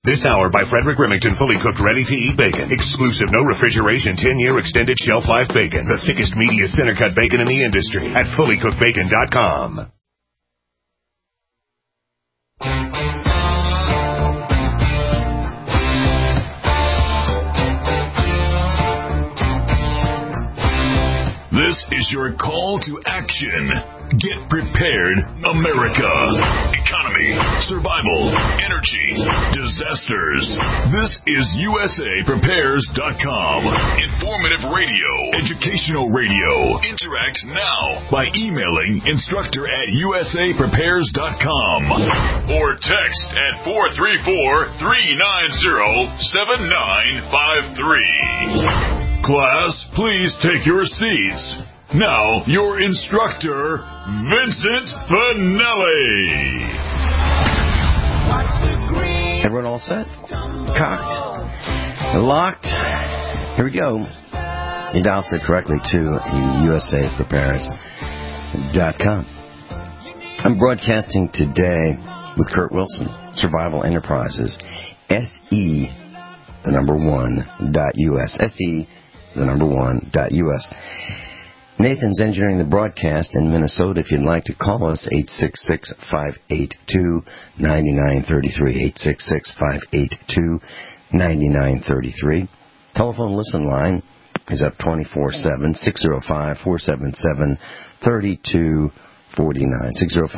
This hour by Frederick Remington, fully cooked, ready-to-eat bacon. Exclusive, no refrigeration, 10-year extended shelf life bacon. The thickest, meatiest, center-cut bacon in the industry at fullycookedbacon.com. This is your call to action. Get prepared, America. Economy, survival, energy, disasters. This is USAPrepares.com. Informative radio, educational radio. Interact now by emailing instructor@USAPrepares.com or text at 434-390-7953. Class, please take your seats. Now, your instructor, Vincent Finelli. Everyone all set? Cocked? Locked? Here we go. You dial set correctly to USAPrepares.com. I'm broadcasting today with Kurt Wilson, Survival Enterprises, SE, the number one.us. SE, the number one.us. Nathan's engineering the broadcast in Minnesota. If you'd like to call us, 866-582-9933, 866-582-9933. Telephone listen line is up 24/7, 605-477-3249,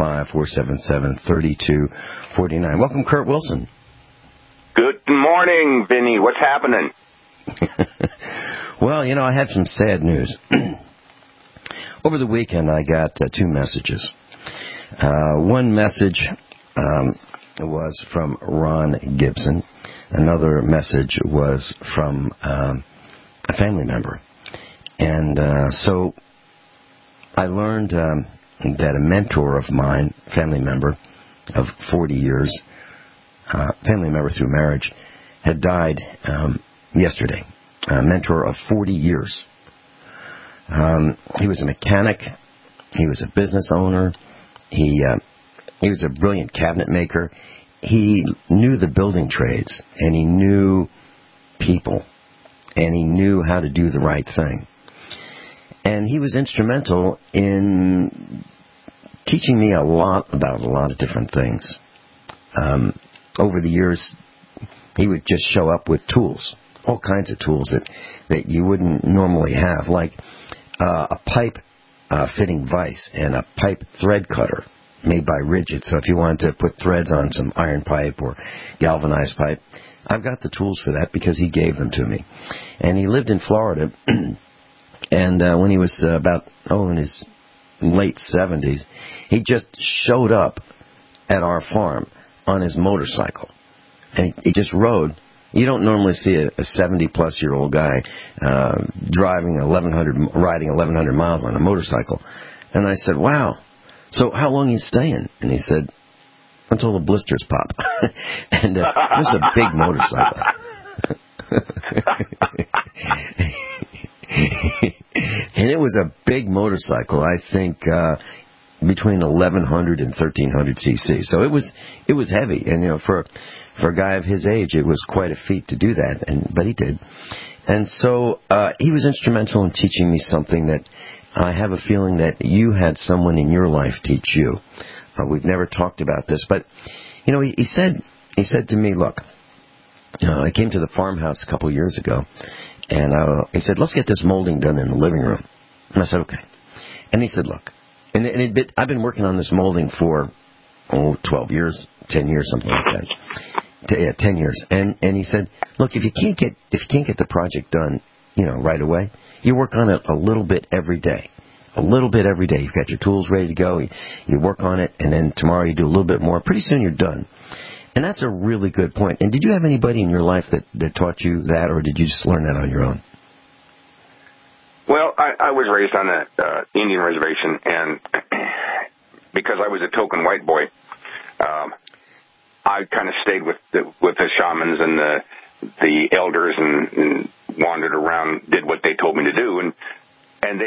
605-477-3249. Welcome, Kurt Wilson. Good morning, Vinny. What's happening? Well, I had some sad news. Over the weekend, I got two messages. One message was from Ron Gibson. Another message was from a family member. And so I learned that a mentor of mine, family member of 40 years, family member through marriage, had died yesterday. A mentor of 40 years. He was a mechanic. He was a business owner. He was a brilliant cabinet maker. He knew the building trades, and he knew people, and he knew how to do the right thing. And he was instrumental in teaching me a lot about a lot of different things. Over the years, he would just show up with tools, all kinds of tools that you wouldn't normally have, like a pipe fitting vise and a pipe thread cutter made by Rigid. So if you wanted to put threads on some iron pipe or galvanized pipe, I've got the tools for that because he gave them to me. And he lived in Florida, and when he was in his late 70s, he just showed up at our farm on his motorcycle. And he just rode. You don't normally see a 70-plus-year-old guy riding 1,100 miles on a motorcycle. And I said, wow, so how long are you staying? And he said, until the blisters pop. And it was a big motorcycle. And it was a big motorcycle, I think between 1,100 and 1,300 cc. So it was heavy. And, for a guy of his age, it was quite a feat to do that, but he did. And so he was instrumental in teaching me something that I have a feeling that you had someone in your life teach you. We've never talked about this, but he said to me, look, I came to the farmhouse a couple of years ago, and he said, let's get this molding done in the living room. And I said, okay. And he said, look, I've been working on this molding for 12 years, 10 years, something like that. 10 years. And he said, look, if you can't get the project done, right away, you work on it a little bit every day. A little bit every day. You've got your tools ready to go. You work on it, and then tomorrow you do a little bit more. Pretty soon you're done. And that's a really good point. And did you have anybody in your life that taught you that, or did you just learn that on your own? Well, I was raised on an Indian reservation, and because I was a token white boy, I kind of stayed with the shamans and the elders and wandered around, did what they told me to do, and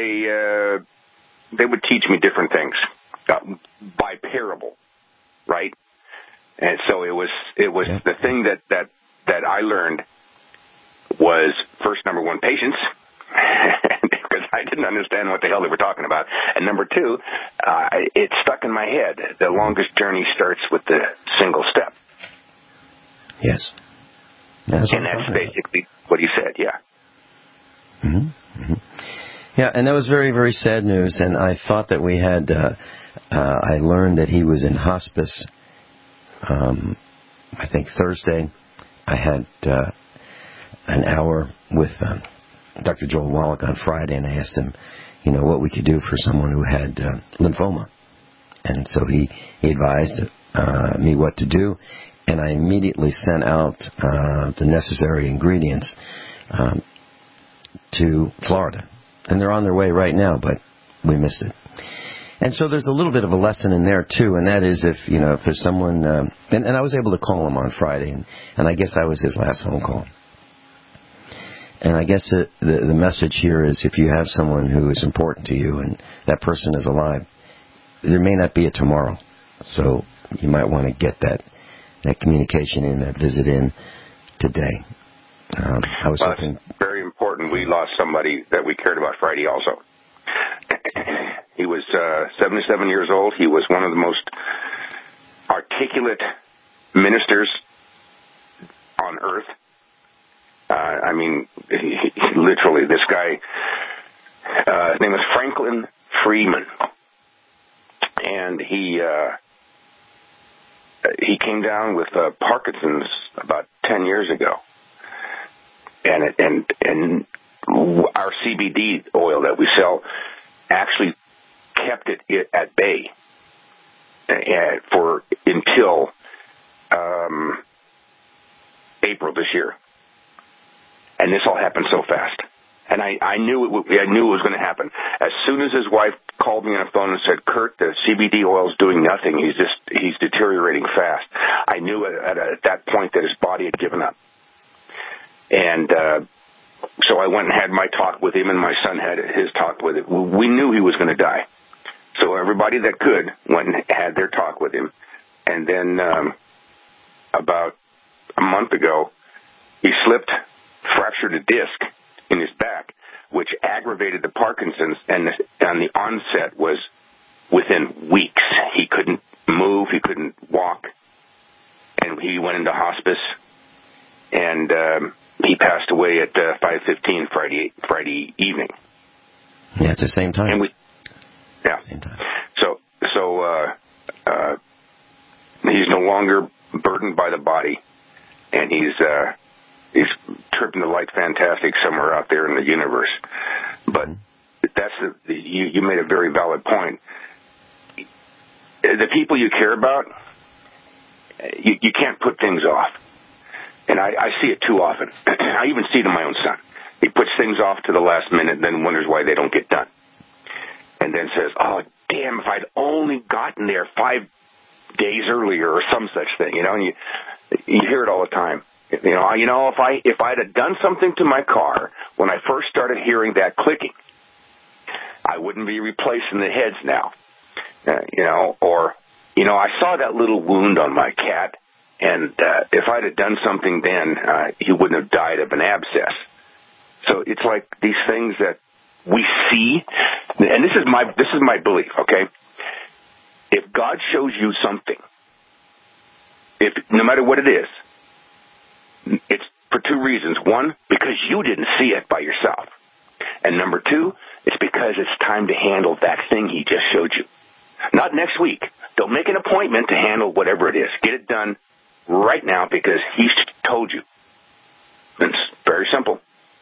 they would teach me different things by parable, right? And so it was the thing that I learned was, first, number one, patience, because I didn't understand what the hell they were talking about. And number two, it stuck in my head. The longest journey starts with the single step. Yes. That's basically what he said, yeah. Mm-hmm. Mm-hmm. Yeah, and that was very, very sad news. And I thought that we had, I learned that he was in hospice, I think Thursday. I had an hour with Dr. Joel Wallach on Friday, and I asked him, what we could do for someone who had lymphoma. And so he advised me what to do, and I immediately sent out the necessary ingredients to Florida. And they're on their way right now, but we missed it. And so there's a little bit of a lesson in there, too, and that is if there's someone... and I was able to call him on Friday, and I guess I was his last phone call. And I guess the message here is if you have someone who is important to you and that person is alive, there may not be a tomorrow. So you might want to get that communication in, that visit in today. I was hoping... It's very important. We lost somebody that we cared about Friday also. He was 77 years old. He was one of the most articulate ministers on earth. Literally, this guy, his name was Franklin Freeman. And he came down with Parkinson's about 10 years ago. And our CBD oil that we sell actually kept it at bay until April this year. And this all happened so fast. And I knew it was going to happen. As soon as his wife called me on the phone and said, "Kurt, the CBD oil is doing nothing. He's deteriorating fast." I knew at that point that his body had given up. And so I went and had my talk with him, and my son had his talk with him. We knew he was going to die. So everybody that could went and had their talk with him. And then about a month ago, he slipped, fractured a disc in his back, which aggravated the Parkinson's, and the onset was within weeks. He couldn't move, he couldn't walk, and he went into hospice, and he passed away at 5:15 Friday evening. Yeah, it's the same time. And same time. So he's no longer burdened by the body, and he's tripping the light fantastic somewhere out there in the universe. But you made a very valid point. The people you care about, you can't put things off. And I see it too often. I even see it in my own son. He puts things off to the last minute and then wonders why they don't get done. And then says, "Oh, damn, if I'd only gotten there 5 days earlier," or some such thing, and you hear it all the time. If I'd have done something to my car when I first started hearing that clicking, I wouldn't be replacing the heads now. I saw that little wound on my cat, and if I'd have done something then, he wouldn't have died of an abscess. So it's like these things that we see, and this is my belief, okay? If God shows you something, no matter what it is, it's for two reasons. One, because you didn't see it by yourself. And number two, it's because it's time to handle that thing he just showed you. Not next week. Don't make an appointment to handle whatever it is. Get it done right now because he's told you. It's very simple.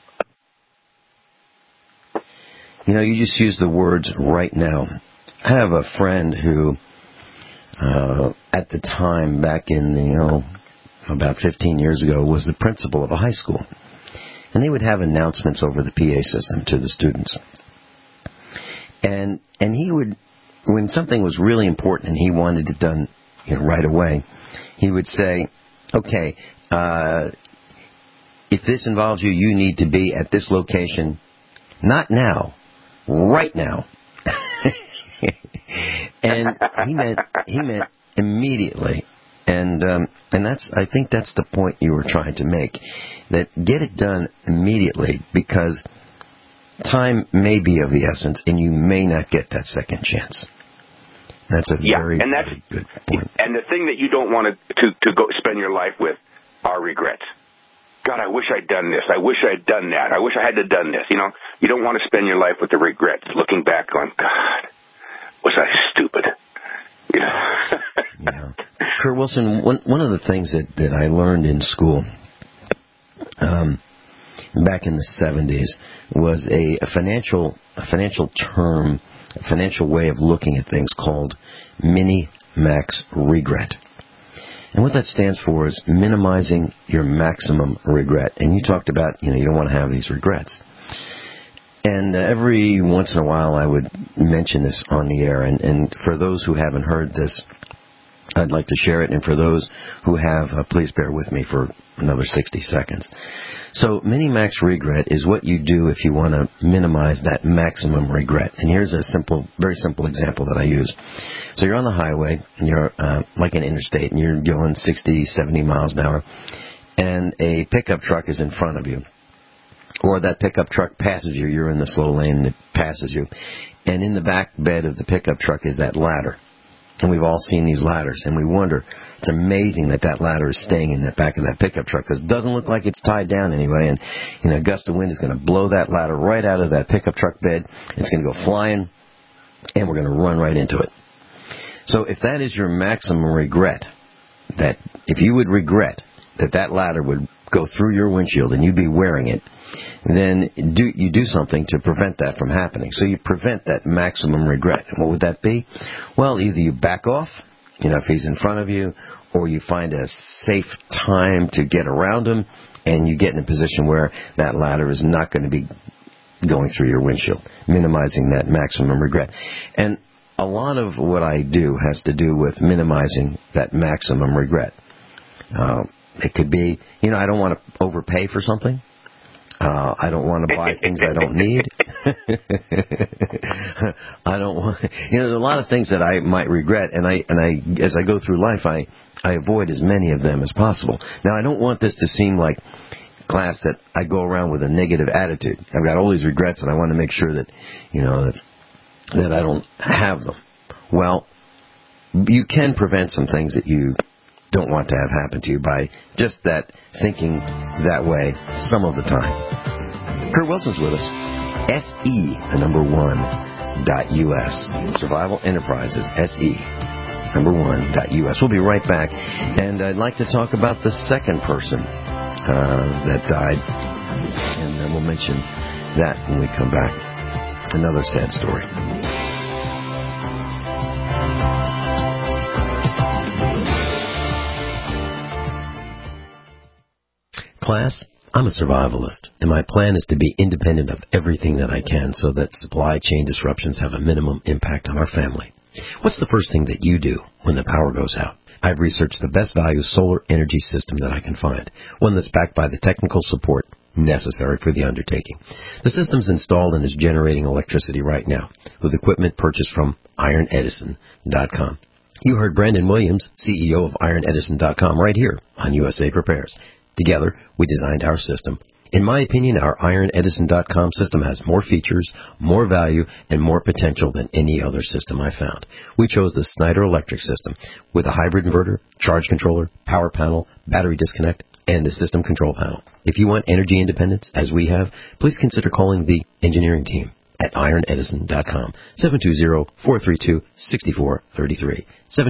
You just used the words "right now." I have a friend who, at the time, back in about 15 years ago, was the principal of a high school. And they would have announcements over the PA system to the students. And he would, when something was really important and he wanted it done right away, he would say, "Okay, if this involves you, you need to be at this location, not now, right now." And he meant immediately. And I think that's the point you were trying to make, that get it done immediately, because time may be of the essence, and you may not get that second chance. That's a very good point. And the thing that you don't want to go spend your life with are regrets. God, I wish I'd done this. I wish I'd done that. I wish I had to done this. You know, you don't want to spend your life with the regrets, looking back going, God, was I stupid? Yeah. Kurt Wilson, one of the things that I learned in school back in the 70s was a financial term, a financial way of looking at things called mini-max regret. And what that stands for is minimizing your maximum regret. And you talked about, you don't want to have these regrets. And every once in a while I would mention this on the air. And for those who haven't heard this, I'd like to share it. And for those who have, please bear with me for another 60 seconds. So mini-max regret is what you do if you want to minimize that maximum regret. And here's a very simple example that I use. So you're on the highway, and you're like an interstate, and you're going 60, 70 miles an hour, and a pickup truck is in front of you. Or that pickup truck passes you. You're in the slow lane, and it passes you. And in the back bed of the pickup truck is that ladder. And we've all seen these ladders, and we wonder, it's amazing that ladder is staying in the back of that pickup truck, because it doesn't look like it's tied down anyway, and a gust of wind is going to blow that ladder right out of that pickup truck bed. It's going to go flying, and we're going to run right into it. So if that is your maximum regret, that if you would regret that ladder would go through your windshield and you'd be wearing it, then you do something to prevent that from happening. So you prevent that maximum regret. And what would that be? Well, either you back off, if he's in front of you, or you find a safe time to get around him, and you get in a position where that ladder is not going to be going through your windshield, minimizing that maximum regret. And a lot of what I do has to do with minimizing that maximum regret. It could be, I don't want to overpay for something. I don't want to buy things I don't need. I don't want, there's a lot of things that I might regret, and I as I go through life, I avoid as many of them as possible. Now, I don't want this to seem like, class, that I go around with a negative attitude. I've got all these regrets, and I want to make sure that, that I don't have them. Well, you can prevent some things that you don't want to have happen to you by just that thinking that way some of the time. Kurt Wilson's with us. SE1.US. Survival Enterprises, SE1.US. We'll be right back, and I'd like to talk about the second person that died, and then we'll mention that when we come back. Another sad story. Class, I'm a survivalist, and my plan is to be independent of everything that I can so that supply chain disruptions have a minimum impact on our family. What's the first thing that you do when the power goes out? I've researched the best value solar energy system that I can find, one that's backed by the technical support necessary for the undertaking. The system's installed and is generating electricity right now with equipment purchased from IronEdison.com. You heard Brandon Williams, CEO of IronEdison.com, right here on USA Prepares. Together, we designed our system. In my opinion, our IronEdison.com system has more features, more value, and more potential than any other system I found. We chose the Snyder Electric system with a hybrid inverter, charge controller, power panel, battery disconnect, and the system control panel. If you want energy independence, as we have, please consider calling the engineering team at IronEdison.com, 720-432-6433,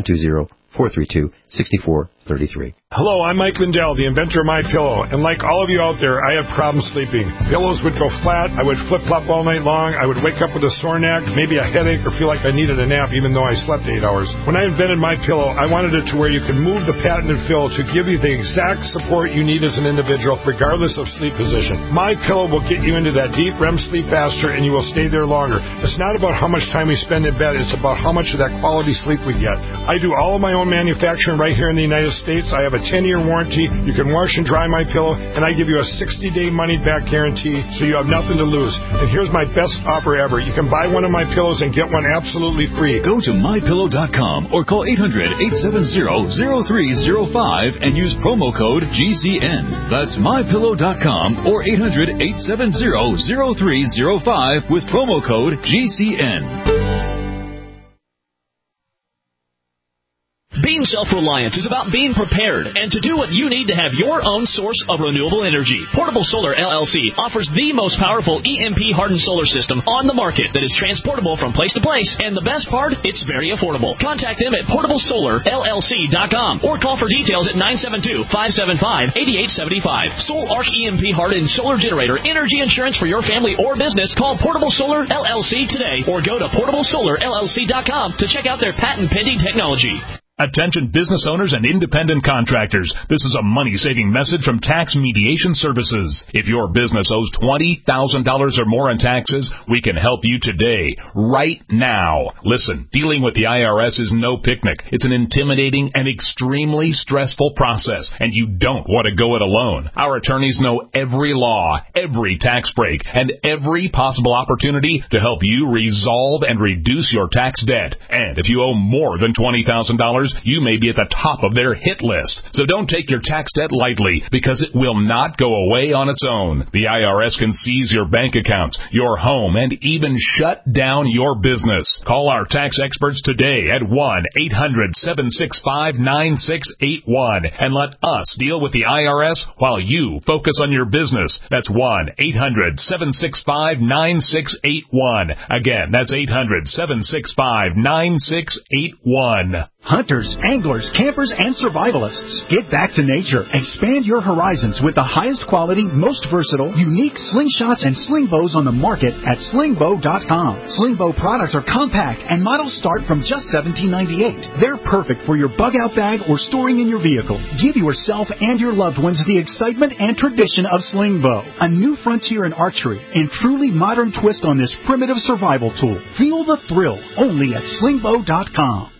720-432-6433. Hello, I'm Mike Lindell, the inventor of MyPillow, and like all of you out there, I have problems sleeping. Pillows would go flat, I would flip-flop all night long, I would wake up with a sore neck, maybe a headache, or feel like I needed a nap even though I slept 8 hours. When I invented MyPillow, I wanted it to where you could move the patented fill to give you the exact support you need as an individual, regardless of sleep position. MyPillow will get you into that deep REM sleep faster, and you will stay there longer. It's not about how much time we spend in bed, it's about how much of that quality sleep we get. I do all of my own manufacturing right here in the United the States. I have a 10-year warranty. You can wash and dry my pillow, and I give you a 60-day money-back guarantee, so you have nothing to lose. And here's my best offer ever. You can buy one of my pillows and get one absolutely free. Go to mypillow.com or call 800-870-0305 and use promo code GCN. That's mypillow.com or 800-870-0305 with promo code GCN. Being self-reliant is about being prepared and to do what you need to have your own source of renewable energy. Portable Solar LLC offers the most powerful EMP-hardened solar system on the market that is transportable from place to place, and the best part, it's very affordable. Contact them at portablesolarllc.com or call for details at 972-575-8875. Soul Arc EMP-hardened solar generator energy insurance for your family or business. Call Portable Solar LLC today or go to portablesolarllc.com to check out their patent-pending technology. Attention business owners and independent contractors. This is a money-saving message from Tax Mediation Services. If your business owes $20,000 or more in taxes, we can help you today, right now. Listen, dealing with the IRS is no picnic. It's an intimidating and extremely stressful process, and you don't want to go it alone. Our attorneys know every law, every tax break, and every possible opportunity to help you resolve and reduce your tax debt. And if you owe more than $20,000, you may be at the top of their hit list. So don't take your tax debt lightly, because it will not go away on its own. The IRS can seize your bank accounts, your home, and even shut down your business. Call our tax experts today at 1-800-765-9681 and let us deal with the IRS while you focus on your business. That's 1-800-765-9681. Again, that's 800-765-9681. Hunters, anglers, campers, and survivalists. Get back to nature. Expand your horizons with the highest quality, most versatile, unique slingshots and sling bows on the market at slingbow.com. Slingbow products are compact and models start from just $17.98. They're perfect for your bug-out bag or storing in your vehicle. Give yourself and your loved ones the excitement and tradition of Slingbow, a new frontier in archery and truly modern twist on this primitive survival tool. Feel the thrill only at slingbow.com.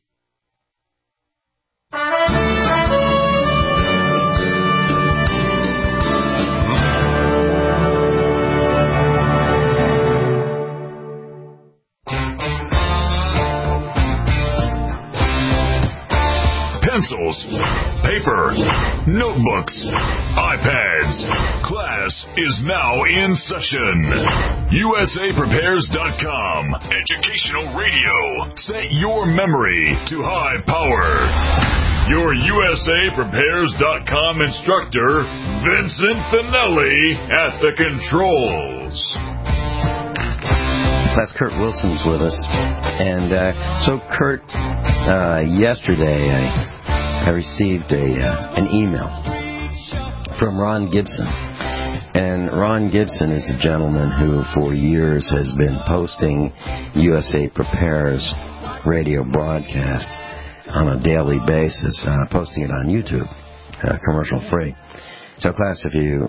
Pencils, paper, notebooks, iPads. Class is now in session. USAPrepares.com. Educational radio. Set your memory to high power. Your USAPrepares.com instructor, Vincent Finelli, at the controls. That's Kurt Wilson's with us. And so, Kurt, yesterday I received an email from Ron Gibson. And Ron Gibson is a gentleman who for years has been posting USA Prepares radio broadcast on a daily basis, posting it on YouTube, commercial free. So, class, if you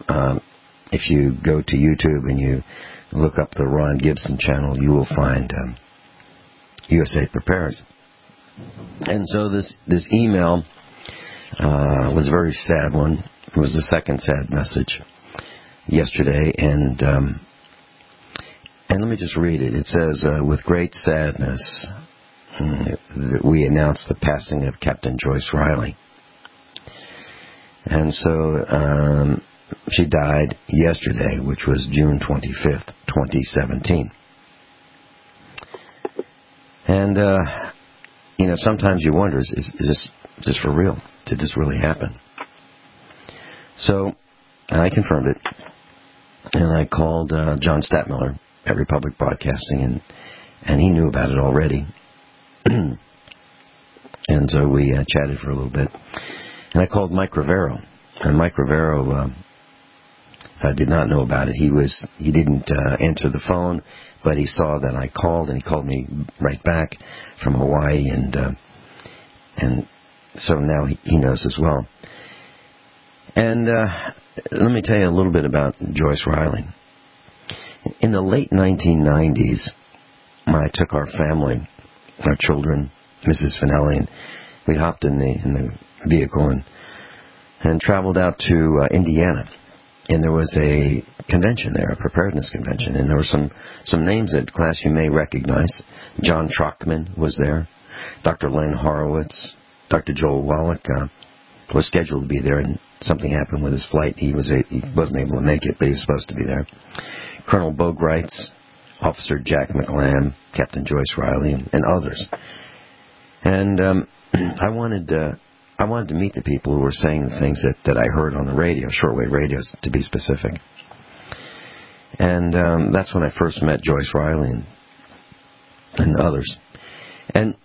go to YouTube and you look up the Ron Gibson channel, you will find USA Prepares. And so this email was a very sad one. It was the second sad message yesterday, and let me just read it. It says, with great sadness, we announce the passing of Captain Joyce Riley. And so she died yesterday, which was June 25th, 2017. And, sometimes you wonder, is this for real? Did this really happen? So I confirmed it, and I called John Stadtmiller at Republic Broadcasting, and he knew about it already. And so we chatted for a little bit. And I called Mike Rivero, and Mike Rivero did not know about it. He didn't answer the phone, but he saw that I called, and he called me right back from Hawaii, and so now he knows as well. And let me tell you a little bit about Joyce Riley. In the late 1990s, I took our family, our children, Mrs. Finelli, and we hopped in the vehicle and traveled out to Indiana. And there was a convention there, a preparedness convention, and there were some names at class you may recognize. John Trockman was there, Dr. Len Horowitz, Dr. Joel Wallach was scheduled to be there, and something happened with his flight. He wasn't able to make it, but he was supposed to be there. Colonel Bo Greitz, Officer Jack McLam, Captain Joyce Riley, and others. And I wanted to meet the people who were saying the things that I heard on the radio, shortwave radios, to be specific. And that's when I first met Joyce Riley and others. And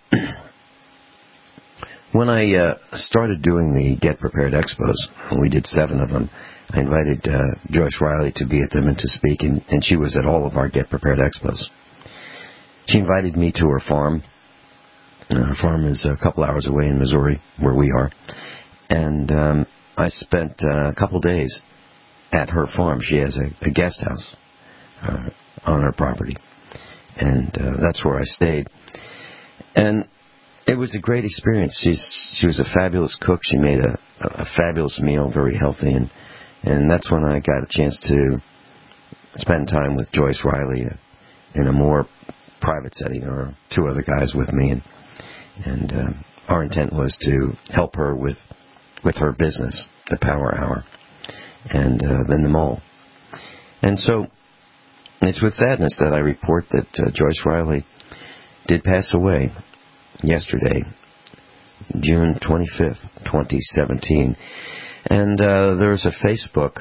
when I started doing the Get Prepared Expos, and we did 7 of them, I invited Joyce Riley to be at them and to speak, and she was at all of our Get Prepared Expos. She invited me to her farm. Her farm is a couple hours away in Missouri, where we are. And I spent a couple days at her farm. She has a guest house on her property. And that's where I stayed. And it was a great experience. She was a fabulous cook. She made a fabulous meal, very healthy. And that's when I got a chance to spend time with Joyce Riley in a more private setting. There were 2 other guys with me. And our intent was to help her with her business, the Power Hour, and then the mall. And so it's with sadness that I report that Joyce Riley did pass away yesterday, June 25th, 2017. And there's a Facebook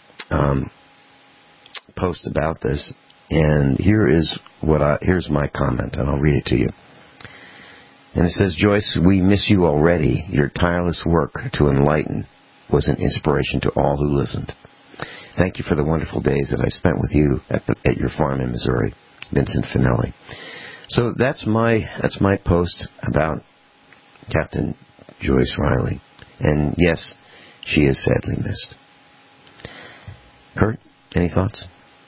post about this, and here's my comment, and I'll read it to you. And it says, Joyce, we miss you already. Your tireless work to enlighten was an inspiration to all who listened. Thank you for the wonderful days that I spent with you at your farm in Missouri, Vincent Finelli. So that's my post about Captain Joyce Riley. And yes, she is sadly missed. Kurt, any thoughts?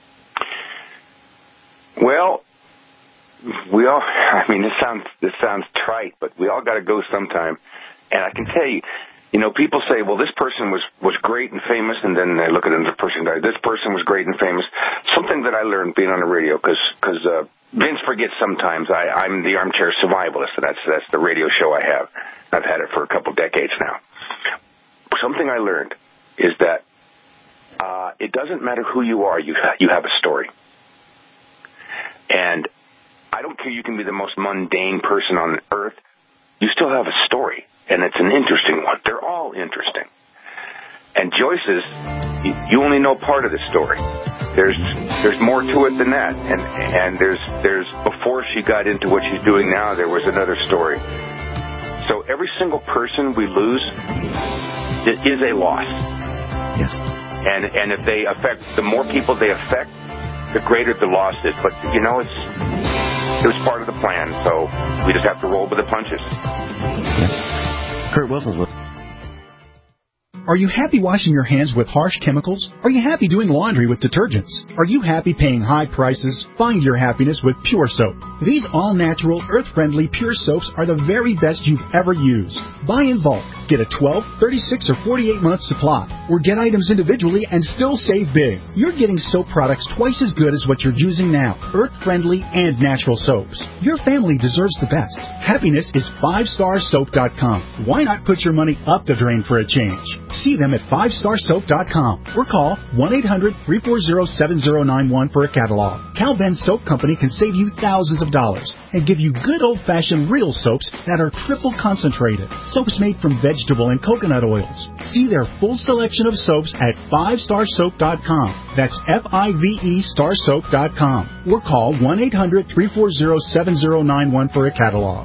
Well, this sounds trite, but we all got to go sometime. And I can tell you, people say, well, this person was great and famous, and then they look at another person and go, this person was great and famous. Something that I learned being on the radio, because Vince forgets sometimes. I'm the armchair survivalist, and that's the radio show I have. I've had it for a couple decades now. Something I learned is that it doesn't matter who you are, you have a story. And I don't care, you can be the most mundane person on earth. You still have a story, and it's an interesting one. They're all interesting. And Joyce's, you only know part of the story. There's more to it than that. And there's before she got into what she's doing now, there was another story. So every single person we lose is a loss. Yes. And if they affect, the more people they affect, the greater the loss is. But, it was part of the plan, so we just have to roll with the punches. Yeah. Kurt Wilson's with. Are you happy washing your hands with harsh chemicals? Are you happy doing laundry with detergents? Are you happy paying high prices? Find your happiness with Pure Soap. These all-natural, earth-friendly Pure Soaps are the very best you've ever used. Buy in bulk. Get a 12, 36, or 48-month supply. Or get items individually and still save big. You're getting soap products twice as good as what you're using now. Earth-friendly and natural soaps. Your family deserves the best. Happiness is 5starsoap.com. Why not put your money up the drain for a change? See them at 5starsoap.com or call 1-800-340-7091 for a catalog. Cal Ben Soap Company can save you thousands of dollars and give you good old-fashioned real soaps that are triple concentrated. Soaps made from vegetable and coconut oils. See their full selection of soaps at 5starsoap.com. That's F-I-V-E starsoap.com or call 1-800-340-7091 for a catalog.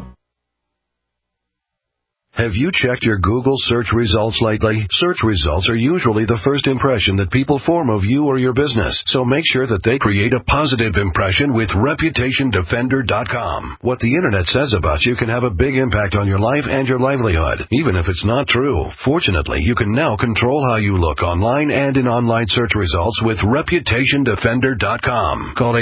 Have you checked your Google search results lately? Search results are usually the first impression that people form of you or your business, so make sure that they create a positive impression with ReputationDefender.com. What the Internet says about you can have a big impact on your life and your livelihood, even if it's not true. Fortunately, you can now control how you look online and in online search results with ReputationDefender.com. Call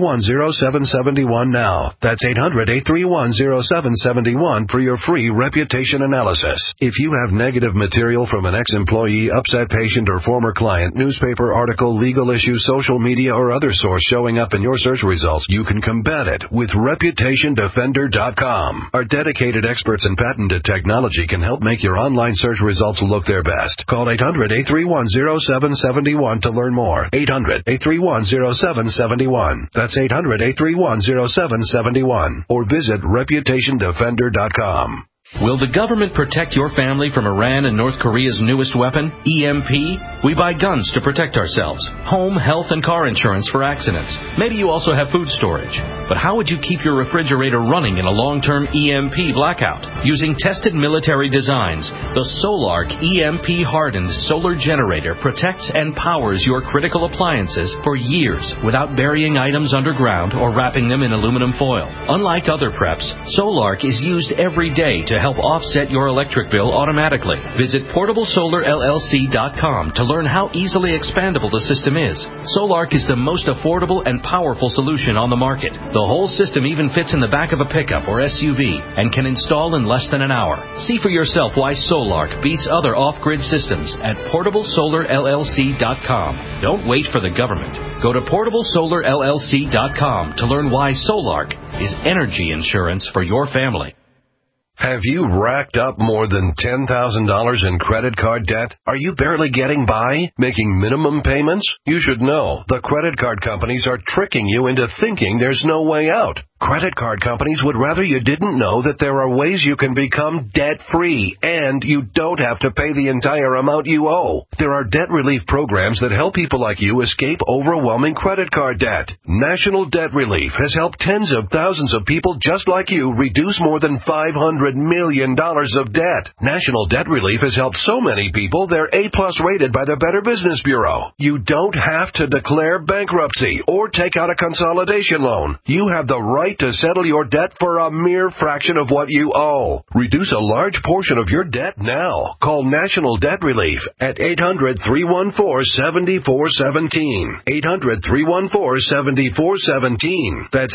800-831-0771 now. That's 800-831-0771 for your free Reputation reputation analysis. If you have negative material from an ex-employee, upset patient, or former client, newspaper article, legal issue, social media, or other source showing up in your search results, you can combat it with ReputationDefender.com. Our dedicated experts in patented technology can help make your online search results look their best. Call 800-831-0771 to learn more. 800-831-0771. That's 800-831-0771. Or visit ReputationDefender.com. Will the government protect your family from Iran and North Korea's newest weapon, EMP? We buy guns to protect ourselves, home, health, and car insurance for accidents. Maybe you also have food storage. But how would you keep your refrigerator running in a long-term EMP blackout? Using tested military designs, the Solark EMP-hardened solar generator protects and powers your critical appliances for years without burying items underground or wrapping them in aluminum foil. Unlike other preps, Solark is used every day to help offset your electric bill automatically. Visit PortableSolarLLC.com to learn how easily expandable the system is. Solark is the most affordable and powerful solution on the market. The whole system even fits in the back of a pickup or SUV and can install in less than an hour. See for yourself why Solark beats other off-grid systems at PortableSolarLLC.com. Don't wait for the government. Go to PortableSolarLLC.com to learn why Solark is energy insurance for your family. Have you racked up more than $10,000 in credit card debt? Are you barely getting by, making minimum payments? You should know the credit card companies are tricking you into thinking there's no way out. Credit card companies would rather you didn't know that there are ways you can become debt-free, and you don't have to pay the entire amount you owe. There are debt relief programs that help people like you escape overwhelming credit card debt. National Debt Relief has helped tens of thousands of people just like you reduce more than $500 million of debt. National Debt Relief has helped so many people they're A-plus rated by the Better Business Bureau. You don't have to declare bankruptcy or take out a consolidation loan. You have the right to settle your debt for a mere fraction of what you owe. Reduce a large portion of your debt now. Call National Debt Relief at 800-314-7417. 800-314-7417. That's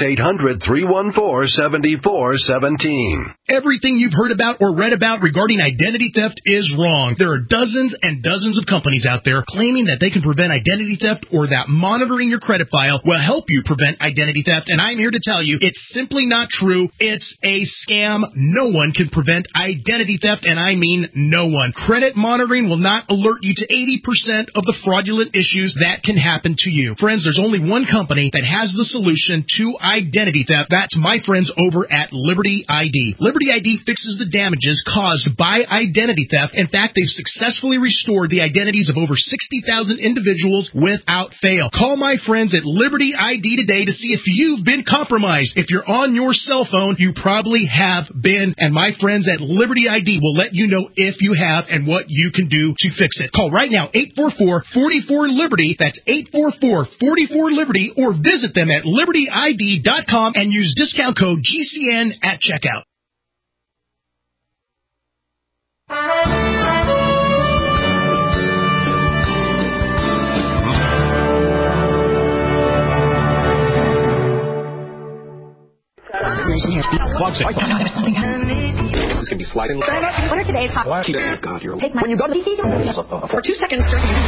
800-314-7417. Everything you've heard about or read about regarding identity theft is wrong. There are dozens and dozens of companies out there claiming that they can prevent identity theft or that monitoring your credit file will help you prevent identity theft, and I'm here to tell you it's simply not true. It's a scam. No one can prevent identity theft, and I mean no one. Credit monitoring will not alert you to 80% of the fraudulent issues that can happen to you. Friends, there's only one company that has the solution to identity theft. That's my friends over at Liberty ID. Liberty ID fixes the damages caused by identity theft. In fact, they've successfully restored the identities of over 60,000 individuals without fail. Call my friends at Liberty ID today to see if you've been compromised. If you're on your cell phone, you probably have been, and my friends at Liberty ID will let you know if you have and what you can do to fix it. Call right now, 844-44-LIBERTY. That's 844-44-LIBERTY, or visit them at libertyid.com and use discount code GCN at checkout. It's going to be sliding. What are today's hot? God, you're... Take my... When you go to the for 2 seconds,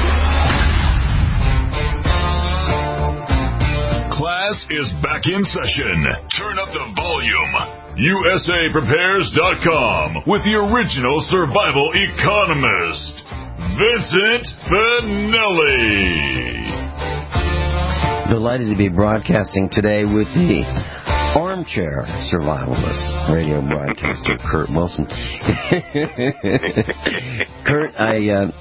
Class is back in session. Turn up the volume. USAPrepares.com with the original survival economist, Vincent Finelli. Delighted to be broadcasting today with the armchair survivalist, radio broadcaster Kurt Wilson. Kurt, I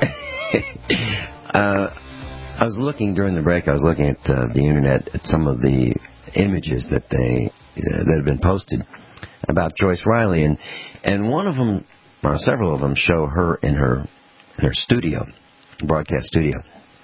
was looking during the break. I was looking at the internet at some of the images that that have been posted about Joyce Riley, and one of them, several of them, show her in her studio, broadcast studio.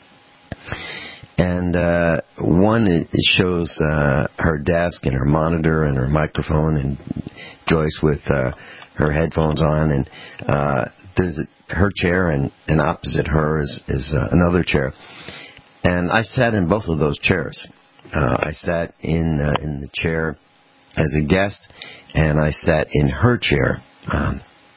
And one, it shows her desk and her monitor and her microphone, and Joyce with her headphones on, and there's her chair, and opposite her is another chair. And I sat in both of those chairs. I sat in the chair as a guest, and I sat in her chair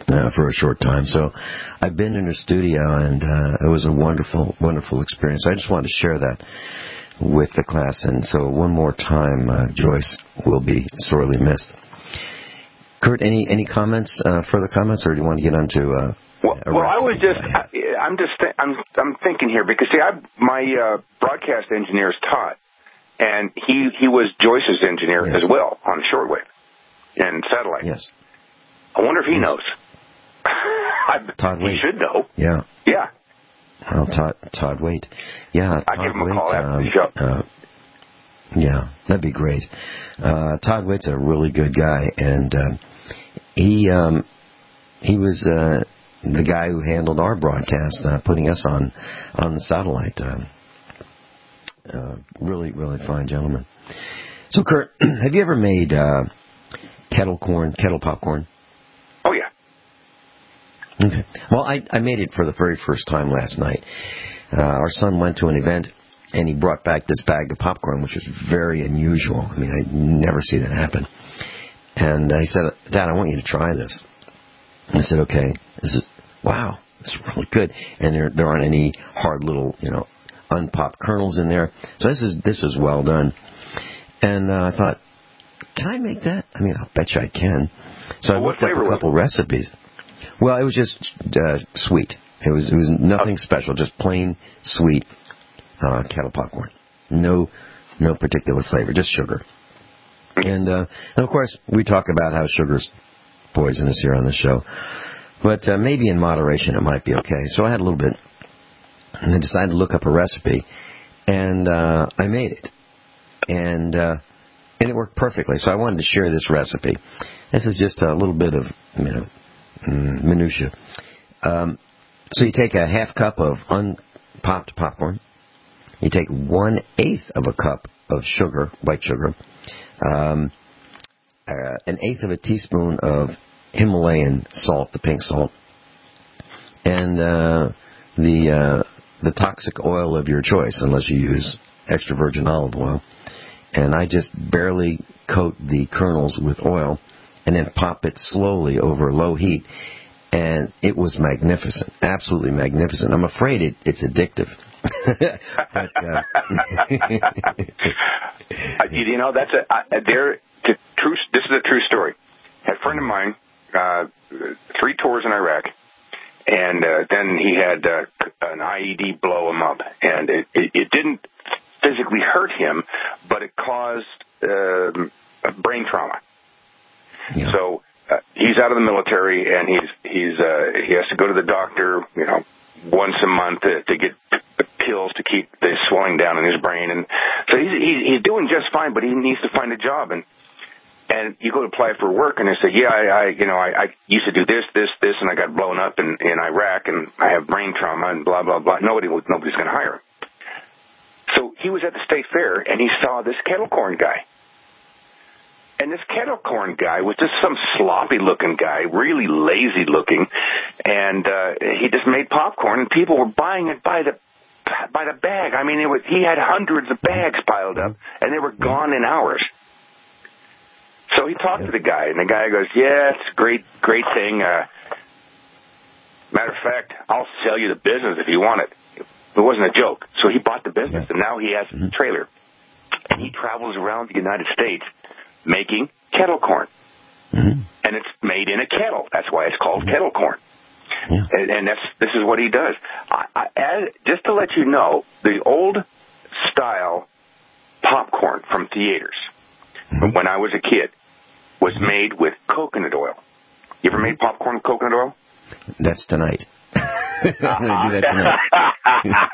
for a short time. So I've been in her studio, and it was a wonderful, wonderful experience. I just wanted to share that with the class. And so one more time, Joyce will be sorely missed. Kurt, any comments, further comments, or do you want to get on to... Well, I was just, I'm thinking here, because, see, my broadcast engineer is Todd, and he was Joyce's engineer as well on shortwave and satellite. Yes. I wonder if he knows. Todd Waite. He should know. Yeah. Yeah. Well, Todd Waite. Yeah, I give him a call after the show. Yeah, that'd be great. Todd Waite's a really good guy, and he was the guy who handled our broadcast, putting us on the satellite. Really, really fine gentleman. So, Kurt, have you ever made kettle popcorn? Oh, yeah. Okay. Well, I made it for the very first time last night. Our son went to an event, and he brought back this bag of popcorn, which is very unusual. I mean, I never see that happen. And he said, Dad, I want you to try this. And I said, okay. Wow, it's really good. And there aren't any hard little, unpopped kernels in there. So this is well done. And I thought, can I make that? I mean, I'll bet you I can. So I looked up a couple recipes. Well, it was just sweet. It was nothing special, just plain sweet kettle popcorn. No particular flavor, just sugar. And of course, we talk about how sugar's poisonous here on the show. But maybe in moderation it might be okay. So I had a little bit, and I decided to look up a recipe, and I made it. And it worked perfectly. So I wanted to share this recipe. This is just a little bit of, minutia. So you take a half cup of unpopped popcorn. You take 1/8 of a cup of sugar, white sugar, 1/8 of a teaspoon of Himalayan salt, the pink salt, and the toxic oil of your choice, unless you use extra virgin olive oil. And I just barely coat the kernels with oil, and then pop it slowly over low heat. And it was magnificent, absolutely magnificent. I'm afraid it's addictive. But, this is a true story. A friend of mine, 3 tours in Iraq, and then he had an IED blow him up, and it didn't physically hurt him, but it caused brain trauma. Yeah. So he's out of the military, and he has to go to the doctor, once a month to get pills to keep the swelling down in his brain, and so he's doing just fine, but he needs to find a job. And you go to apply for work, and they say, yeah, I used to do this, and I got blown up in Iraq, and I have brain trauma, and blah, blah, blah. Nobody's going to hire him. So he was at the state fair, and he saw this kettle corn guy. And this kettle corn guy was just some sloppy-looking guy, really lazy-looking, and he just made popcorn, and people were buying it by the bag. I mean, he had hundreds of bags piled up, and they were gone in hours. So he talked to the guy, and the guy goes, yeah, it's a great thing. Matter of fact, I'll sell you the business if you want it. It wasn't a joke. So he bought the business, and now he has a trailer. And he travels around the United States making kettle corn. Mm-hmm. And it's made in a kettle. That's why it's called kettle corn. Yeah. And this is what he does. Just to let you know, the old style popcorn from theaters, when I was a kid, was made with coconut oil. You ever made popcorn with coconut oil? That's tonight. I'm going to do that tonight.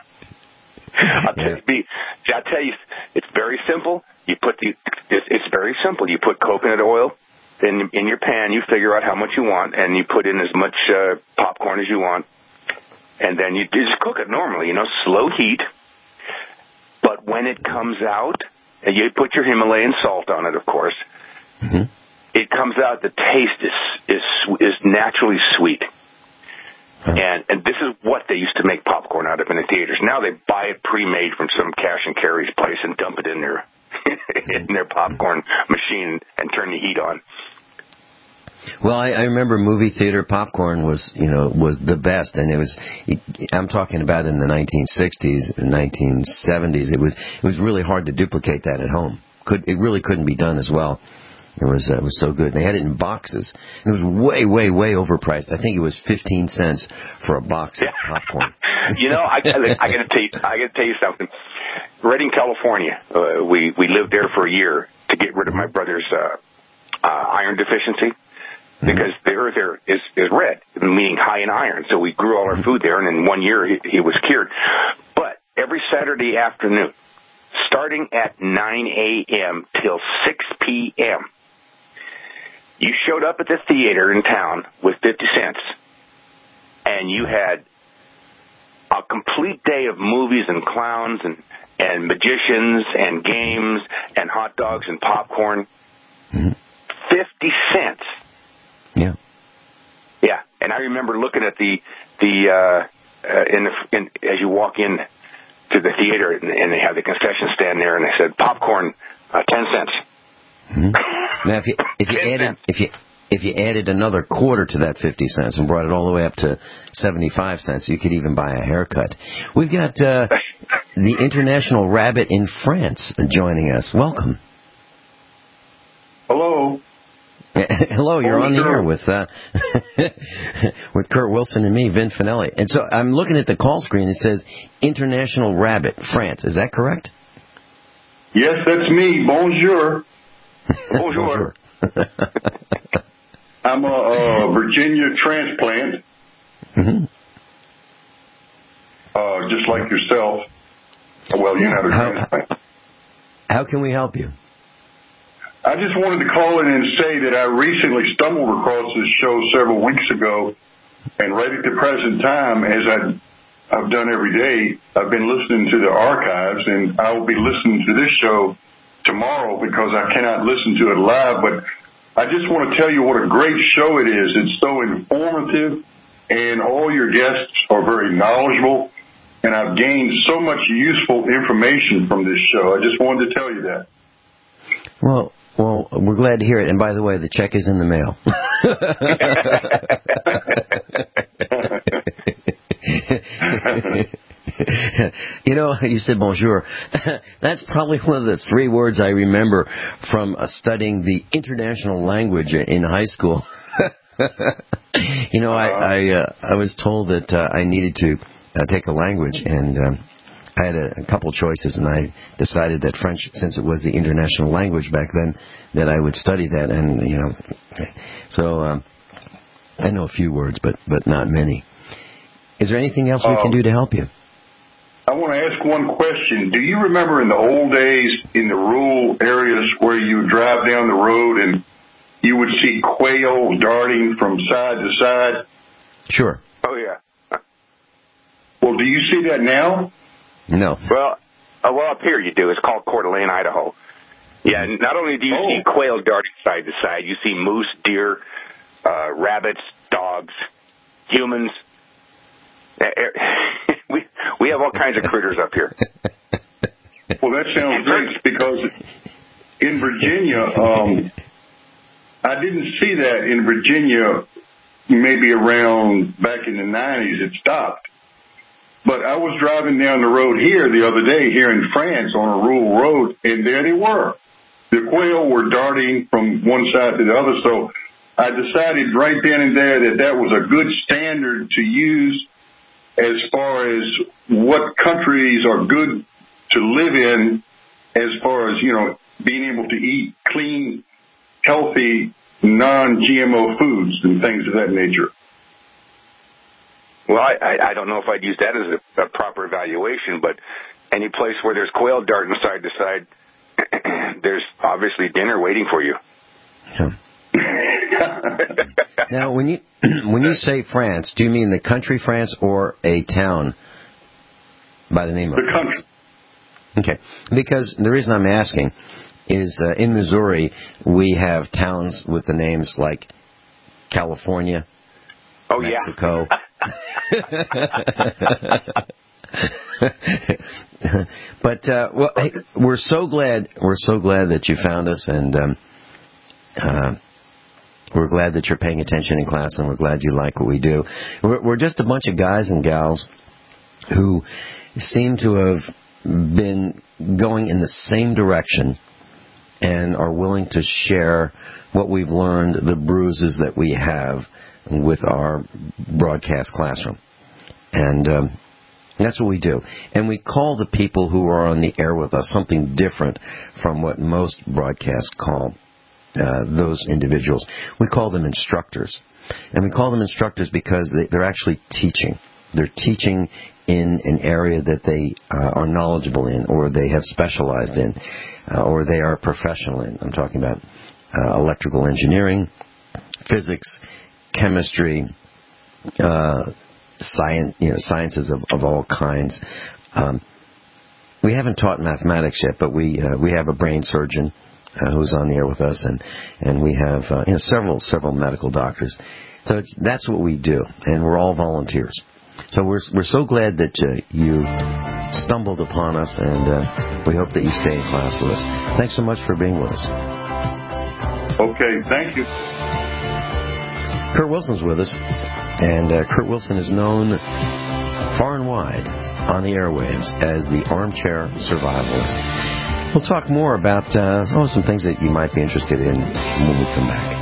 I'll tell you, it's very simple. It's very simple. You put coconut oil in your pan. You figure out how much you want, and you put in as much popcorn as you want, and then you just cook it normally, slow heat. But when it comes out, and you put your Himalayan salt on it, of course. Mm-hmm. It comes out. The taste is naturally sweet. And this is what they used to make popcorn out of in the theaters. Now they buy it pre-made from some cash and carry's place and dump it in their popcorn machine and turn the heat on. Well, I remember movie theater popcorn was the best, and I'm talking about in the 1960s and 1970s. It was really hard to duplicate that at home. It really couldn't be done as well. It was so good. They had it in boxes. It was way, way, way overpriced. I think it was 15 cents for a box of popcorn. I gotta tell you something. Redding, California. We lived there for a year to get rid of my brother's iron deficiency, because the earth there is red, meaning high in iron. So we grew all our food there, and in 1 year he was cured. But every Saturday afternoon, starting at 9 a.m. till 6 p.m., you showed up at the theater in town with 50 cents, and you had a complete day of movies and clowns and magicians and games and hot dogs and popcorn. 50 cents. Yeah. Yeah, and I remember looking at as you walk in to the theater, and they have the concession stand there, and they said popcorn 10 cents. Now, if you added another quarter to that 50 cents and brought it all the way up to 75 cents, you could even buy a haircut. We've got the International Rabbit in France joining us. Welcome. Hello. Hello, you're on the air with Kurt Wilson and me, Vin Finelli. And so I'm looking at the call screen. It says International Rabbit, France. Is that correct? Yes, that's me. Bonjour. Bonjour. I'm a Virginia transplant, just like yourself. Well, you're not a transplant. How can we help you? I just wanted to call in and say that I recently stumbled across this show several weeks ago, and right at the present time, as I've done every day, I've been listening to the archives, and I will be listening to this show tomorrow because I cannot listen to it live. But I just want to tell you what a great show it is. It's so informative, and all your guests are very knowledgeable, and I've gained so much useful information from this show. I just wanted to tell you that. Well, we're glad to hear it. And by the way, the check is in the mail. You said bonjour. That's probably one of the 3 words I remember from studying the international language in high school. I was told that I needed to take a language, and I had a couple choices, and I decided that French, since it was the international language back then, that I would study that. And so I know a few words, but not many. Is there anything else we can do to help you? I want to ask one question. Do you remember in the old days in the rural areas where you would drive down the road and you would see quail darting from side to side? Sure. Oh, yeah. Well, do you see that now? No. Well, up here you do. It's called Coeur d'Alene, Idaho. Yeah, not only do you see quail darting side to side, you see moose, deer, rabbits, dogs, humans. We have all kinds of critters up here. Well, that sounds great, because in Virginia, I didn't see that in Virginia. Maybe around back in the 90s it stopped. But I was driving down the road here the other day, here in France, on a rural road, and there they were. The quail were darting from one side to the other. So I decided right then and there that was a good standard to use as far as what countries are good to live in, as far as, being able to eat clean, healthy, non-GMO foods and things of that nature. Well, I don't know if I'd use that as a proper evaluation, but any place where there's quail darting side to side, there's obviously dinner waiting for you. Yeah. Now, when you say France, do you mean the country France or a town by the name of the country? Okay, because the reason I'm asking is in Missouri we have towns with the names like California, Mexico. Yeah. But hey, we're so glad that you found us, and We're glad that you're paying attention in class, and we're glad you like what we do. We're just a bunch of guys and gals who seem to have been going in the same direction and are willing to share what we've learned, the bruises that we have with our broadcast classroom. And that's what we do. And we call the people who are on the air with us something different from what most broadcasts call those individuals. We call them instructors. And we call them instructors because they're actually teaching. They're teaching in an area that they are knowledgeable in, or they have specialized in, or they are professional in. I'm talking about electrical engineering, physics, chemistry, sciences of all kinds. We haven't taught mathematics yet, but we have a brain surgeon who's on the air with us, and we have several medical doctors. So that's what we do, and we're all volunteers. So we're so glad that you stumbled upon us, and we hope that you stay in class with us. Thanks so much for being with us. Okay, thank you. Kurt Wilson's with us, and Kurt Wilson is known far and wide on the airwaves as the Armchair Survivalist. We'll talk more about some things that you might be interested in when we come back.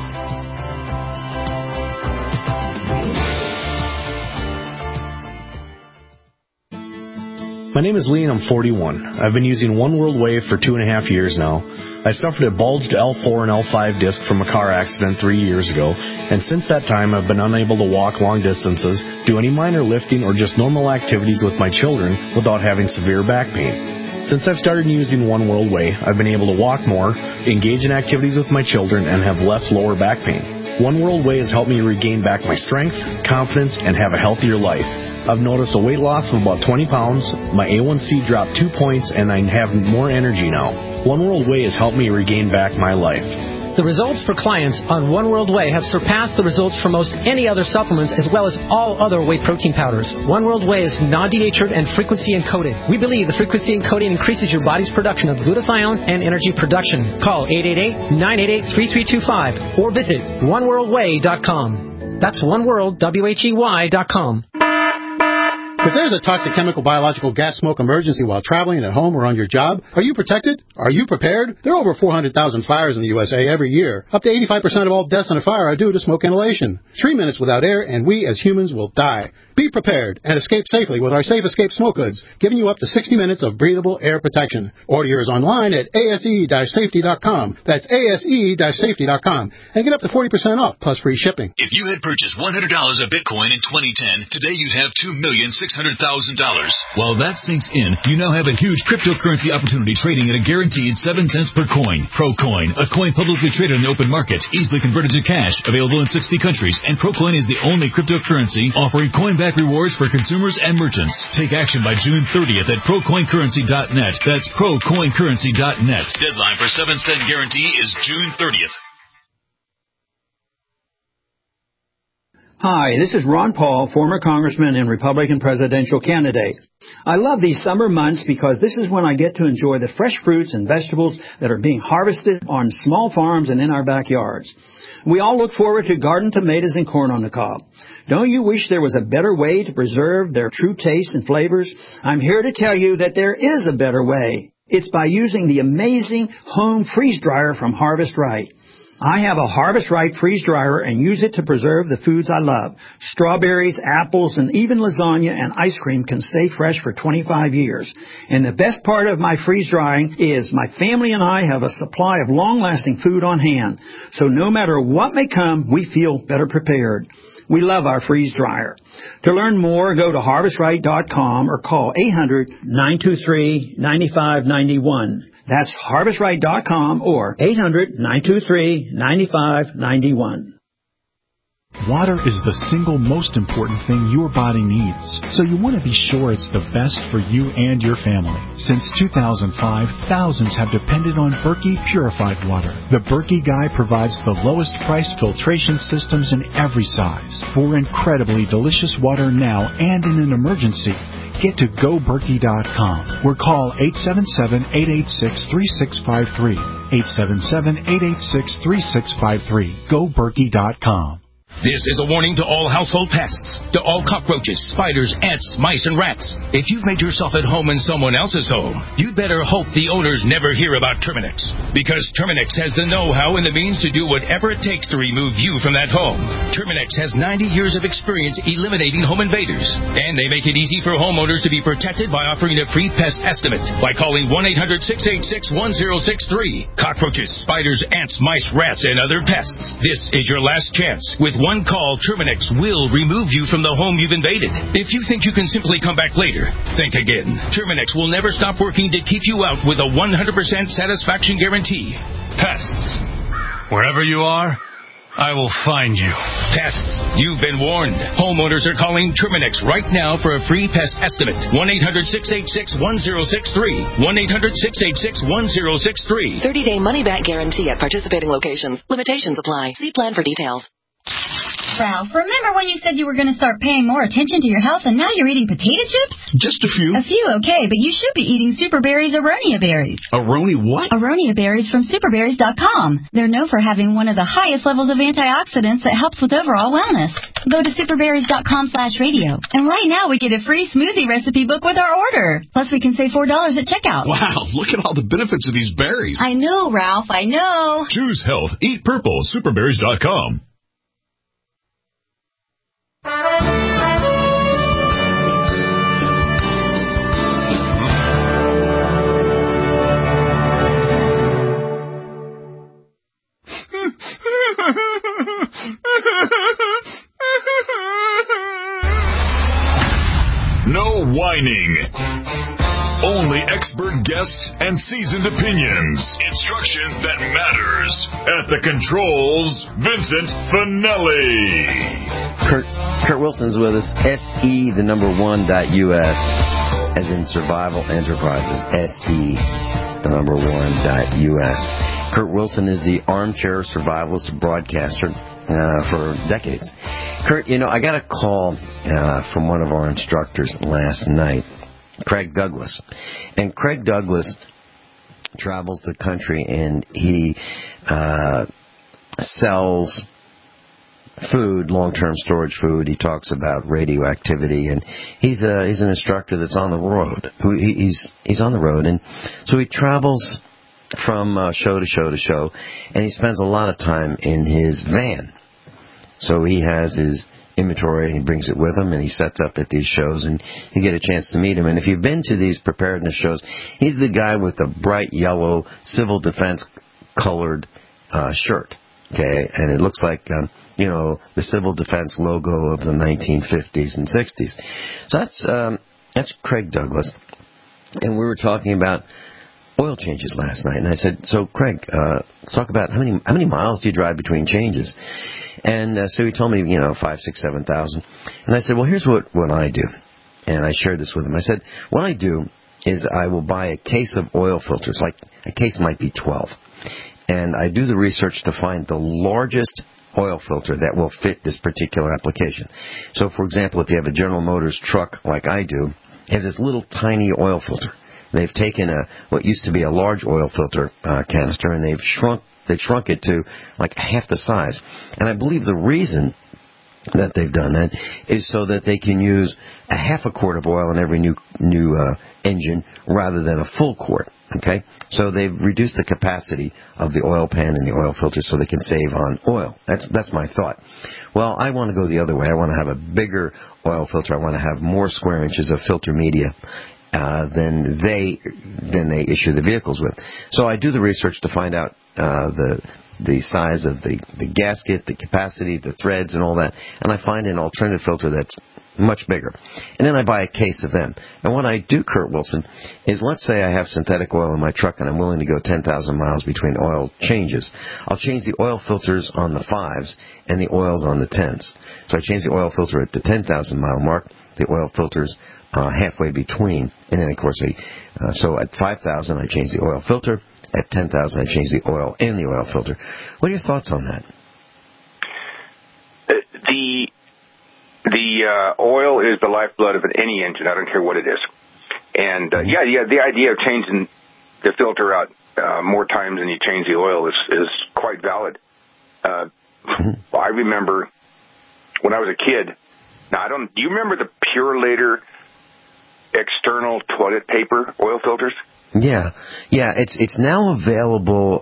My name is Lee and I'm 41. I've been using One World Wave for 2.5 years now. I suffered a bulged L4 and L5 disc from a car accident 3 years ago, and since that time I've been unable to walk long distances, do any minor lifting, or just normal activities with my children without having severe back pain. Since I've started using One World Way, I've been able to walk more, engage in activities with my children, and have less lower back pain. One World Way has helped me regain back my strength, confidence, and have a healthier life. I've noticed a weight loss of about 20 pounds, my A1C dropped 2 points, and I have more energy now. One World Way has helped me regain back my life. The results for clients on One World Way have surpassed the results for most any other supplements, as well as all other whey protein powders. One World Way is non-denatured and frequency encoded. We believe the frequency encoding increases your body's production of glutathione and energy production. Call 888-988-3325 or visit oneworldway.com. That's oneworld.com. If there's a toxic chemical, biological, gas smoke emergency while traveling at home or on your job, are you protected? Are you prepared? There are over 400,000 fires in the USA every year. Up to 85% of all deaths in a fire are due to smoke inhalation. 3 minutes without air, and we as humans will die. Be prepared and escape safely with our Safe Escape Smoke Hoods, giving you up to 60 minutes of breathable air protection. Order yours online at ase-safety.com. That's ase-safety.com. And get up to 40% off, plus free shipping. If you had purchased $100 of Bitcoin in 2010, today you'd have $2,600,000. While that sinks in, you now have a huge cryptocurrency opportunity trading at a guaranteed 7 cents per coin. ProCoin, a coin publicly traded in the open market, easily converted to cash, available in 60 countries, and ProCoin is the only cryptocurrency offering coinback rewards for consumers and merchants. Take action by June 30th at ProCoinCurrency.net. That's ProCoinCurrency.net. Deadline for 7 cent guarantee is June 30th. Hi, this is Ron Paul, former congressman and Republican presidential candidate. I love these summer months because this is when I get to enjoy the fresh fruits and vegetables that are being harvested on small farms and in our backyards. We all look forward to garden tomatoes and corn on the cob. Don't you wish there was a better way to preserve their true tastes and flavors? I'm here to tell you that there is a better way. It's by using the amazing home freeze dryer from Harvest Right. I have a Harvest Right freeze dryer and use it to preserve the foods I love. Strawberries, apples, and even lasagna and ice cream can stay fresh for 25 years. And the best part of my freeze drying is my family and I have a supply of long-lasting food on hand. So no matter what may come, we feel better prepared. We love our freeze dryer. To learn more, go to harvestright.com or call 800-923-9591. That's harvestright.com or 800-923-9591. Water is the single most important thing your body needs, so you want to be sure it's the best for you and your family. Since 2005, thousands have depended on Berkey purified water. The Berkey Guy provides the lowest priced filtration systems in every size for incredibly delicious water now and in an emergency. Get to GoBerkey.com or call 877-886-3653. 877-886-3653. GoBerkey.com. This is a warning to all household pests, to all cockroaches, spiders, ants, mice, and rats. If you've made yourself at home in someone else's home, you'd better hope the owners never hear about Terminix. Because Terminix has the know-how and the means to do whatever it takes to remove you from that home. Terminix has 90 years of experience eliminating home invaders. And they make it easy for homeowners to be protected by offering a free pest estimate by calling 1-800-686-1063. Cockroaches, spiders, ants, mice, rats, and other pests. This is your last chance. With one call, Terminix will remove you from the home you've invaded. If you think you can simply come back later, think again. Terminix will never stop working to keep you out with a 100% satisfaction guarantee. Pests. Wherever you are, I will find you. Pests, you've been warned. Homeowners are calling Terminix right now for a free pest estimate. 1-800-686-1063. 1-800-686-1063. 30-day money-back guarantee at participating locations. Limitations apply. See plan for details. Ralph, remember when you said you were going to start paying more attention to your health and now you're eating potato chips? Just a few. A few, okay, but you should be eating Super Berries Aronia berries. Aroni what? Aronia berries from superberries.com. They're known for having one of the highest levels of antioxidants that helps with overall wellness. Go to superberries.com/radio. And right now we get a free smoothie recipe book with our order. Plus we can save $4 at checkout. Wow, look at all the benefits of these berries. I know, Ralph, I know. Choose health. Eat purple. Superberries.com. No whining. Only expert guests and seasoned opinions. Instruction that matters. At the controls, Vincent Finelli. Kurt Wilson's with us. SE1.US, as in Survival Enterprises. SE1.US. Kurt Wilson is the armchair survivalist broadcaster for decades. Kurt, I got a call from one of our instructors last night, Craig Douglas. And Craig Douglas travels the country and he sells food, long-term storage food. He talks about radioactivity, and he's an instructor that's on the road. He's on the road, and so he travels from show to show to show, and he spends a lot of time in his van. So he has his inventory, and he brings it with him, and he sets up at these shows, and you get a chance to meet him. And if you've been to these preparedness shows, he's the guy with the bright yellow civil defense colored shirt, okay? And it looks like, the civil defense logo of the 1950s and 60s. So that's Craig Douglas. And we were talking about oil changes last night, and I said, so Craig, let's talk about how many miles do you drive between changes? And so he told me, 5, 6, 7,000. And I said, well, here's what I do. And I shared this with him. I said, what I do is I will buy a case of oil filters, like a case might be 12. And I do the research to find the largest oil filter that will fit this particular application. So, for example, if you have a General Motors truck like I do, it has this little tiny oil filter. They've taken what used to be a large oil filter canister, and they've shrunk it to like half the size. And I believe the reason that they've done that is so that they can use a half a quart of oil in every new engine rather than a full quart. Okay, so they've reduced the capacity of the oil pan and the oil filter so they can save on oil. That's my thought. Well, I want to go the other way. I want to have a bigger oil filter. I want to have more square inches of filter media than they issue the vehicles with. So I do the research to find out the size of the gasket, the capacity, the threads, and all that, and I find an alternative filter that's much bigger. And then I buy a case of them. And what I do, Kurt Wilson, is let's say I have synthetic oil in my truck and I'm willing to go 10,000 miles between oil changes. I'll change the oil filters on the 5s and the oils on the 10s. So I change the oil filter at the 10,000 mile mark, the oil filters halfway between. And then, of course, so at 5,000 I change the oil filter. At 10,000 I change the oil and the oil filter. What are your thoughts on that? The oil is the lifeblood of any engine. I don't care what it is. And, the idea of changing the filter out more times than you change the oil is quite valid. I remember when I was a kid. Now, do you remember the Purolator external toilet paper oil filters? Yeah. It's now available.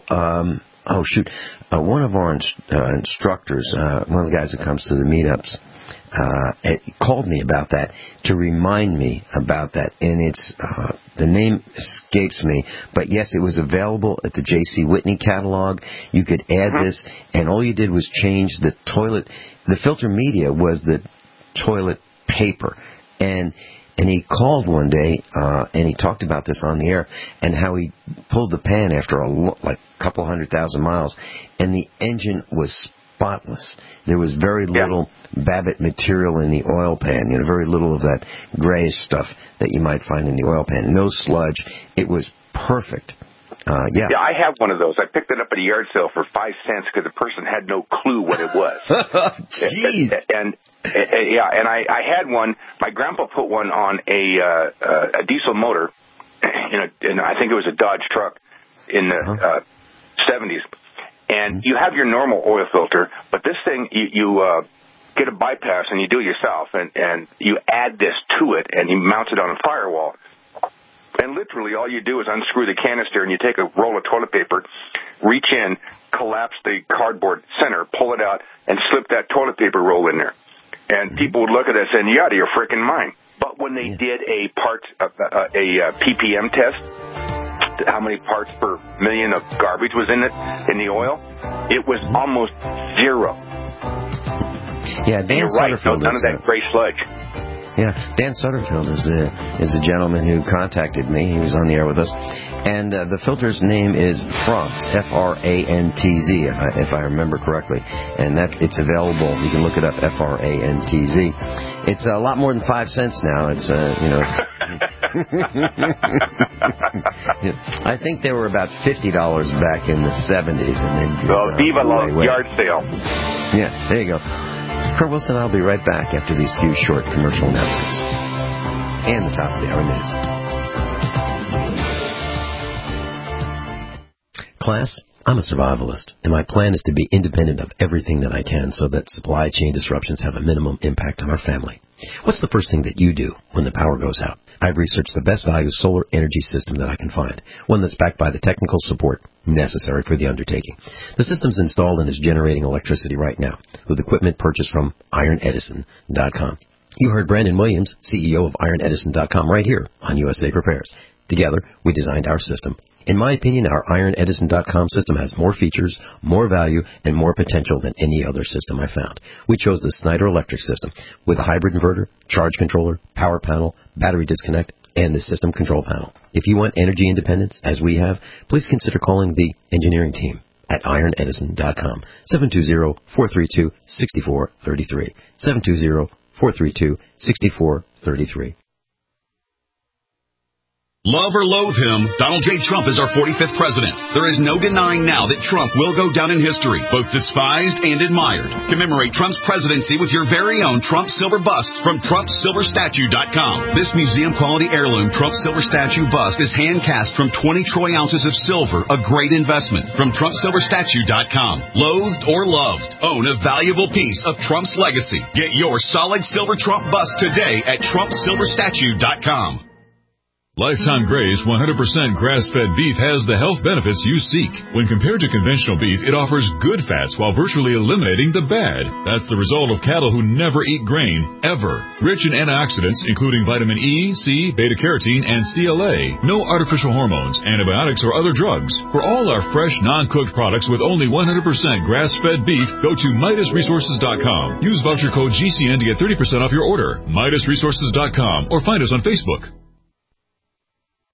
One of our instructors, one of the guys that comes to the meetups, called me about that to remind me about that, and it's the name escapes me, but yes, it was available at the J.C. Whitney catalog. You could add this, and all you did was change the toilet. The filter media was the toilet paper, and he called one day, and he talked about this on the air, and how he pulled the pan after a couple 100,000 miles, and the engine was spotless. There was very little Babbitt material in the oil pan, very little of that grayish stuff that you might find in the oil pan. No sludge. It was perfect. Yeah, I have one of those. I picked it up at a yard sale for 5 cents because the person had no clue what it was. Jeez. And I had one. My grandpa put one on a diesel motor, and I think it was a Dodge truck in the 70s. And you have your normal oil filter, but this thing, you get a bypass and you do it yourself, and you add this to it, and you mount it on a firewall. And literally all you do is unscrew the canister, and you take a roll of toilet paper, reach in, collapse the cardboard center, pull it out, and slip that toilet paper roll in there. And people would look at it saying, "You out of your freaking mind." But when they did a ppm test, how many parts per million of garbage was in the oil, it was almost zero. Yeah, Dan Sutterfield. None of that gray sludge. Yeah, Dan Sutterfield is a gentleman who contacted me. He was on the air with us. And the filter's name is Frantz, Frantz, if I remember correctly. And it's available. You can look it up, Frantz. It's a lot more than 5 cents now. It's, I think they were about $50 back in the 70s. And then Viva la yard sale. Yeah, there you go. Kurt Wilson, I'll be right back after these few short commercial announcements. And the top of the hour news. Class, I'm a survivalist, and my plan is to be independent of everything that I can so that supply chain disruptions have a minimum impact on our family. What's the first thing that you do when the power goes out? I've researched the best value solar energy system that I can find, one that's backed by the technical support necessary for the undertaking. The system's installed and is generating electricity right now with equipment purchased from IronEdison.com. You heard Brandon Williams, CEO of IronEdison.com, right here on USA Prepares. Together, we designed our system. In my opinion, our IronEdison.com system has more features, more value, and more potential than any other system I found. We chose the Snyder Electric system with a hybrid inverter, charge controller, power panel, battery disconnect, and the system control panel. If you want energy independence, as we have, please consider calling the engineering team at IronEdison.com, 720-432-6433, 720-432-6433. Love or loathe him, Donald J. Trump is our 45th president. There is no denying now that Trump will go down in history, both despised and admired. Commemorate Trump's presidency with your very own Trump Silver Bust from TrumpSilverStatue.com. This museum-quality heirloom Trump Silver Statue bust is hand-cast from 20 troy ounces of silver, a great investment. From TrumpSilverStatue.com. Loathed or loved, own a valuable piece of Trump's legacy. Get your solid silver Trump bust today at TrumpSilverStatue.com. Lifetime Gray's 100% grass-fed beef has the health benefits you seek. When compared to conventional beef, it offers good fats while virtually eliminating the bad. That's the result of cattle who never eat grain, ever. Rich in antioxidants, including vitamin E, C, beta-carotene, and CLA. No artificial hormones, antibiotics, or other drugs. For all our fresh, non-cooked products with only 100% grass-fed beef, go to MidasResources.com. Use voucher code GCN to get 30% off your order. MidasResources.com, or find us on Facebook.